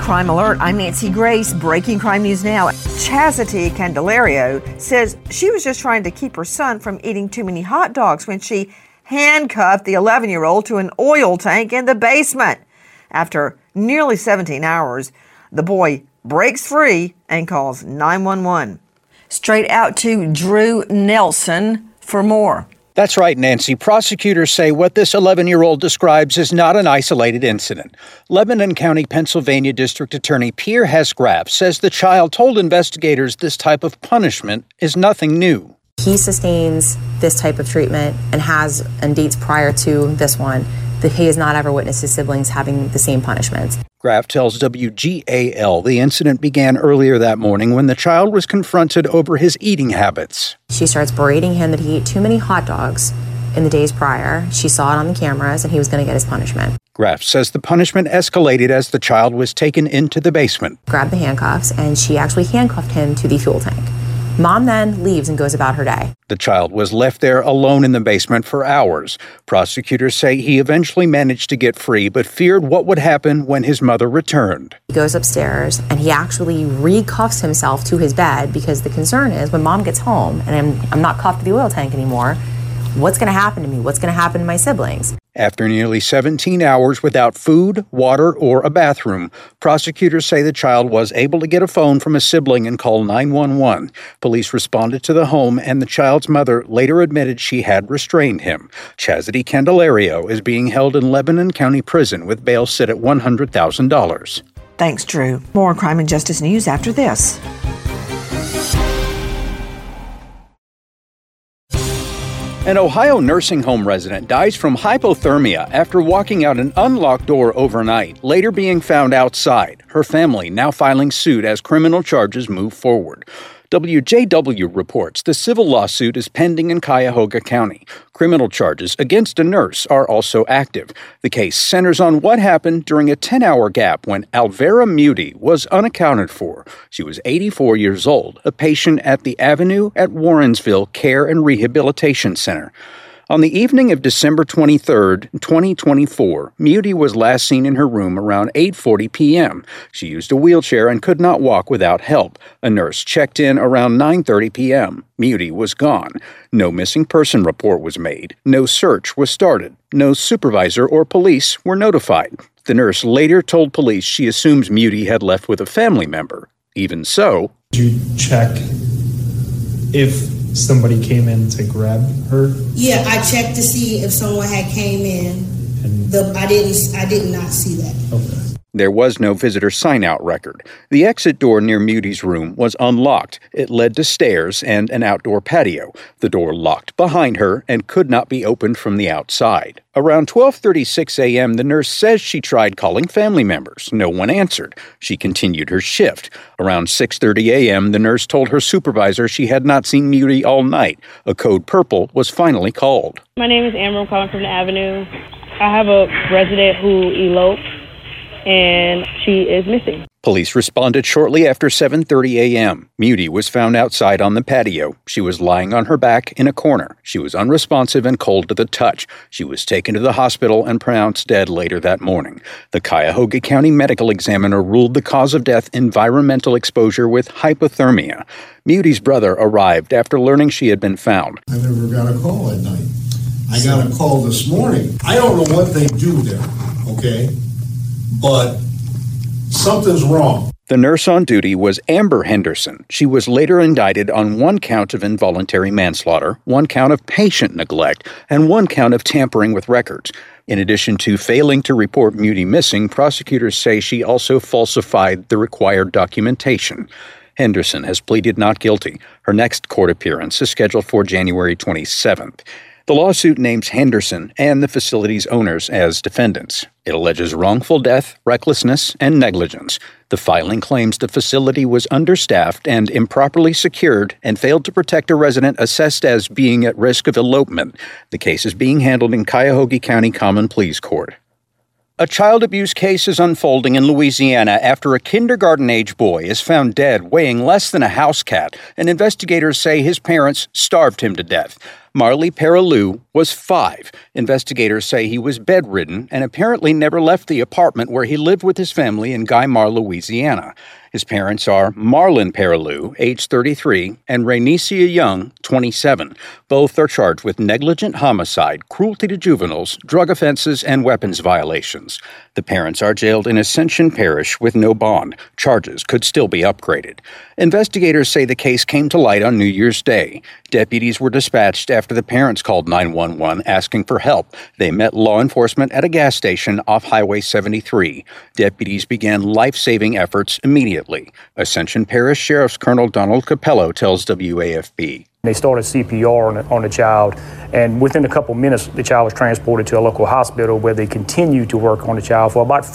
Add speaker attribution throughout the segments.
Speaker 1: Crime Alert, I'm Nancy Grace. Breaking crime news now. Chastity Candelario says she was just trying to keep her son from eating too many hot dogs when she handcuffed the 11-year-old to an oil tank in the basement. After nearly 17 hours, the boy breaks free and calls 911. Straight out to Drew Nelson for more.
Speaker 2: That's right, Nancy. Prosecutors say what this 11-year-old describes is not an isolated incident. Lebanon County, Pennsylvania District Attorney Pierre Hesgraf says the child told investigators this type of punishment is nothing new.
Speaker 3: He sustains this type of treatment and has, and dates prior to this one, that he has not ever witnessed his siblings having the same punishments.
Speaker 2: Graf tells WGAL the incident began earlier that morning when the child was confronted over his eating habits.
Speaker 3: She starts berating him that he ate too many hot dogs in the days prior. She saw it on the cameras and he was going to get his punishment.
Speaker 2: Graf says the punishment escalated as the child was taken into the basement.
Speaker 3: Grabbed the handcuffs and she actually handcuffed him to the fuel tank. Mom then leaves and goes about her day.
Speaker 2: The child was left there alone in the basement for hours. Prosecutors say he eventually managed to get free, but feared what would happen when his mother returned.
Speaker 3: He goes upstairs and he actually recuffs himself to his bed because the concern is when Mom gets home and I'm not cuffed to the oil tank anymore, what's going to happen to me? What's going to happen to my siblings?
Speaker 2: After nearly 17 hours without food, water, or a bathroom, prosecutors say the child was able to get a phone from a sibling and call 911. Police responded to the home, and the child's mother later admitted she had restrained him. Chastity Candelario is being held in Lebanon County Prison with bail set at $100,000.
Speaker 1: Thanks, Drew. More crime and justice news after this.
Speaker 2: An Ohio nursing home resident dies from hypothermia after walking out an unlocked door overnight, later being found outside. Her family now filing suit as criminal charges move forward. WJW reports the civil lawsuit is pending in Cuyahoga County. Criminal charges against a nurse are also active. The case centers on what happened during a 10-hour gap when Alvera Muti was unaccounted for. She was 84 years old, a patient at the Avenue at Warrensville Care and Rehabilitation Center. On the evening of December 23, 2024, Muti was last seen in her room around 8:40 p.m. She used a wheelchair and could not walk without help. A nurse checked in around 9:30 p.m. Muti was gone. No missing person report was made. No search was started. No supervisor or police were notified. The nurse later told police she assumes Muti had left with a family member. Even so,
Speaker 4: did you check if somebody came in to grab her?
Speaker 5: Yeah, I checked to see if someone had came in. I did not see that.
Speaker 4: Okay.
Speaker 2: There was no visitor sign-out record. The exit door near Muti's room was unlocked. It led to stairs and an outdoor patio. The door locked behind her and could not be opened from the outside. Around 12:36 a.m., the nurse says she tried calling family members. No one answered. She continued her shift. Around 6:30 a.m., the nurse told her supervisor she had not seen Muti all night. A code purple was finally called.
Speaker 6: My name is Amber. I'm calling from the Avenue. I have a resident who eloped, and she is missing.
Speaker 2: Police responded shortly after 7:30 a.m. Muti was found outside on the patio. She was lying on her back in a corner. She was unresponsive and cold to the touch. She was taken to the hospital and pronounced dead later that morning. The Cuyahoga County Medical Examiner ruled the cause of death environmental exposure with hypothermia. Muti's brother arrived after learning she had been found.
Speaker 7: I never got a call at night. I got a call this morning. I don't know what they do there, okay? But something's wrong.
Speaker 2: The nurse on duty was Amber Henderson. She was later indicted on 1 count of involuntary manslaughter, 1 count of patient neglect, and 1 count of tampering with records. In addition to failing to report Muti missing, prosecutors say she also falsified the required documentation. Henderson has pleaded not guilty. Her next court appearance is scheduled for January 27th. The lawsuit names Henderson and the facility's owners as defendants. It alleges wrongful death, recklessness, and negligence. The filing claims the facility was understaffed and improperly secured and failed to protect a resident assessed as being at risk of elopement. The case is being handled in Cuyahoga County Common Pleas Court. A child abuse case is unfolding in Louisiana after a kindergarten-age boy is found dead, weighing less than a house cat, and investigators say his parents starved him to death. Marley Perilou was 5. Investigators say he was bedridden and apparently never left the apartment where he lived with his family in Guymar, Louisiana. His parents are Marlon Perilou, age 33, and Raynesia Young, 27. Both are charged with negligent homicide, cruelty to juveniles, drug offenses, and weapons violations. The parents are jailed in Ascension Parish with no bond. Charges could still be upgraded. Investigators say the case came to light on New Year's Day. Deputies were dispatched after the parents called 911 asking for help. They met law enforcement at a gas station off Highway 73. Deputies began life-saving efforts immediately. Ascension Parish Sheriff's Colonel Donald Capello tells WAFB.
Speaker 8: They started CPR on the child, and within a couple minutes, the child was transported to a local hospital where they continued to work on the child for about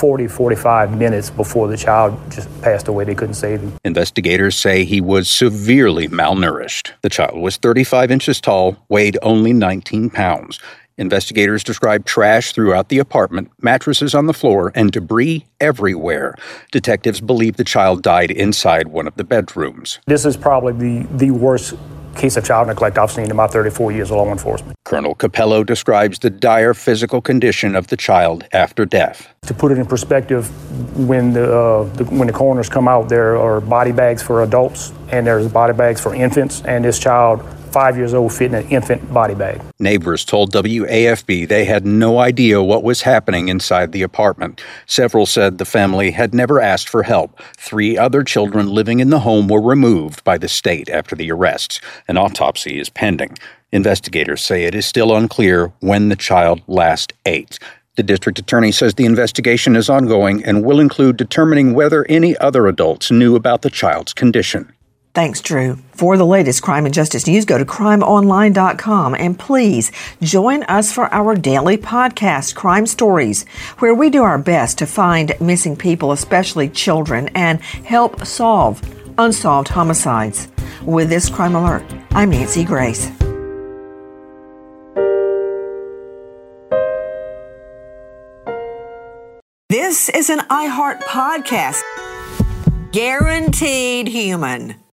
Speaker 8: 45 minutes before the child just passed away. They couldn't save him.
Speaker 2: Investigators say he was severely malnourished. The child was 35 inches tall, weighed only 19 pounds. Investigators described trash throughout the apartment, mattresses on the floor, and debris everywhere. Detectives believe the child died inside one of the bedrooms.
Speaker 8: This is probably the worst case of child neglect I've seen in my 34 years of law enforcement.
Speaker 2: Colonel Capello describes the dire physical condition of the child after death.
Speaker 8: To put it in perspective, when the coroners come out, there are body bags for adults and there's body bags for infants, and this child, 5 years old, fit in an infant body bag.
Speaker 2: Neighbors told WAFB they had no idea what was happening inside the apartment. Several said the family had never asked for help. 3 other children living in the home were removed by the state after the arrests. An autopsy is pending. Investigators say it is still unclear when the child last ate. The district attorney says the investigation is ongoing and will include determining whether any other adults knew about the child's condition.
Speaker 1: Thanks, Drew. For the latest crime and justice news, go to crimeonline.com, and please join us for our daily podcast, Crime Stories, where we do our best to find missing people, especially children, and help solve unsolved homicides. With this Crime Alert, I'm Nancy Grace. This is an iHeart podcast. Guaranteed human.